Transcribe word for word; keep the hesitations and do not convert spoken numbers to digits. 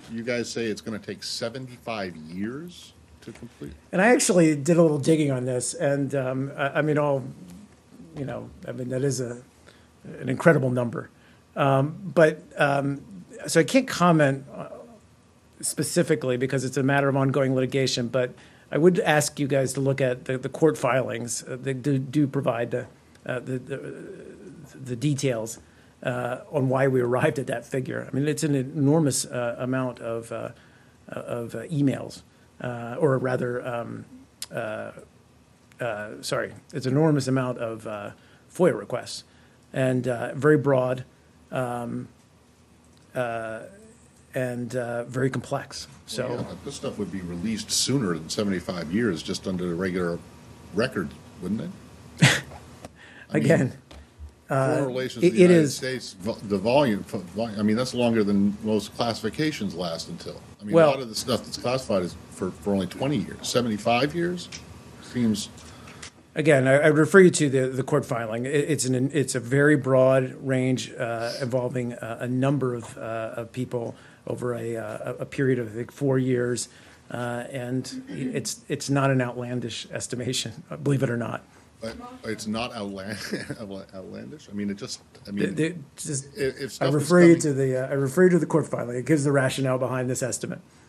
you guys say it's going to take seventy-five years to complete? And I actually did a little digging on this, and um, I, I mean, all, you know, I mean, that is a an incredible number. Um, but um, so I can't comment specifically because it's a matter of ongoing litigation. But I would ask you guys to look at the, the court filings. Uh, they do, do provide the, uh, the, the the details uh, on why we arrived at that figure. I mean, it's an enormous uh, amount of uh, of uh, emails, uh, or rather, um, uh, uh, sorry, it's an enormous amount of uh, FOIA requests, and uh, very broad, um, uh, and uh, very complex. So Well, yeah, this stuff would be released sooner than seventy-five years, just under the regular record, wouldn't it? I again. mean, foreign relations it- in the it United is- States, vo- the volume, vo- vol- I mean, that's longer than most classifications last until. I mean, a Well- lot of the stuff that's classified is for, for only twenty years. seventy-five years seems, Again, I, I refer you to the, the court filing. It, it's an it's a very broad range uh, involving a, a number of, uh, of people over a, uh, a period of I think four years, uh, and it's it's not an outlandish estimation, believe it or not. but it's not outland- outlandish. I mean, it just, I The- mean, the- just- if, if I stuff is refer you coming- to the uh, I refer you to the court filing. It gives the rationale behind this estimate.